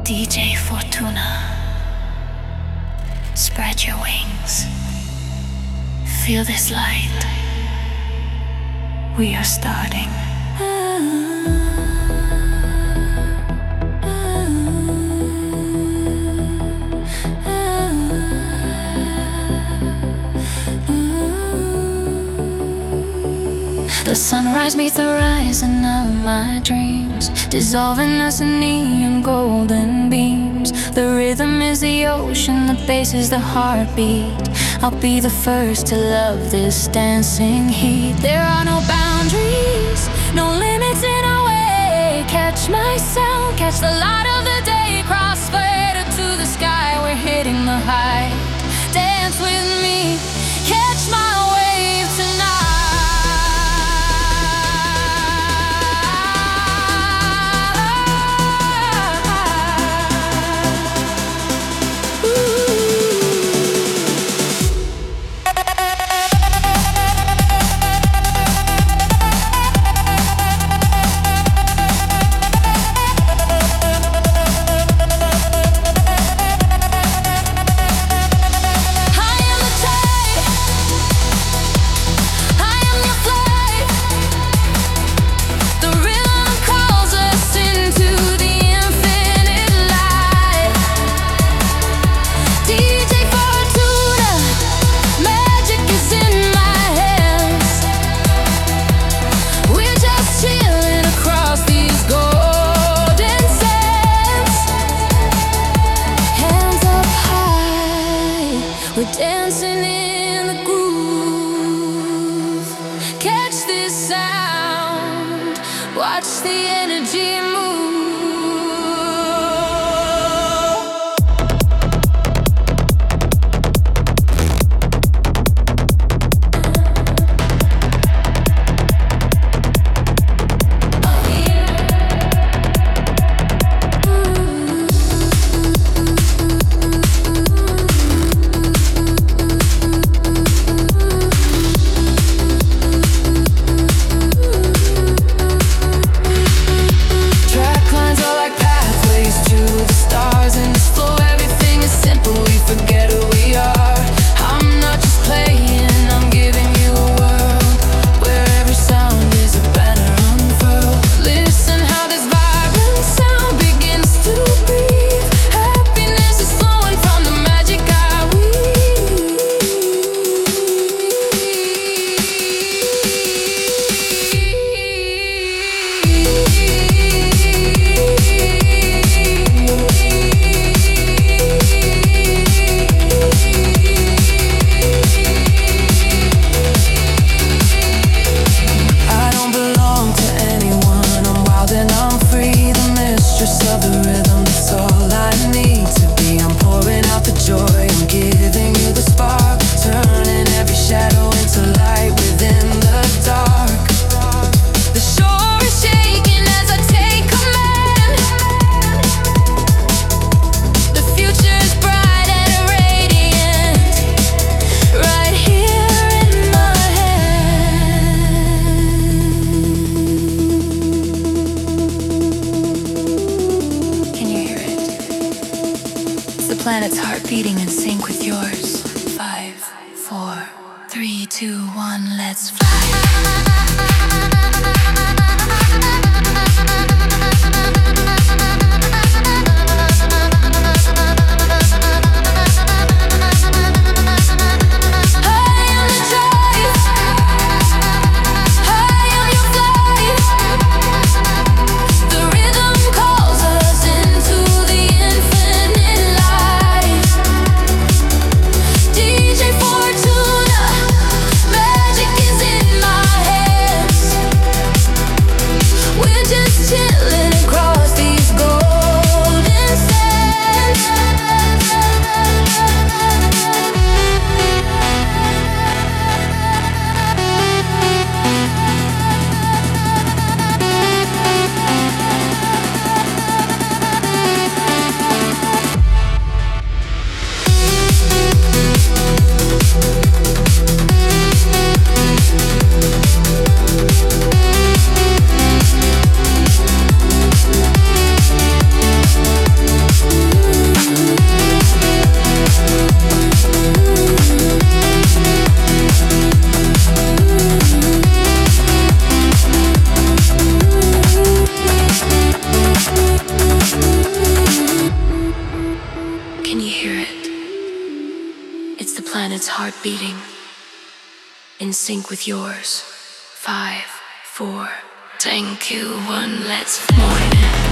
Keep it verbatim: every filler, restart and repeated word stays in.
D J Fortuna, spread your wings. Feel this light. We are starting. The sunrise meets the rising of my dreams, dissolving us in neon golden beams. The rhythm is the ocean, the bass is the heartbeat. I'll be the first to love this dancing heat. There are no boundaries, no limits in our way. Catch my sound, catch the light of the day. Crossfade up to the sky, we're hitting the height. Dance with me, catch my wave tonight. Planet's heart beating in sync with yours. Five, four, three, two, one, let's fly. D J Fortuna, magic is in heart beating in sync with yours. Five, four, thank you, one, let's morning.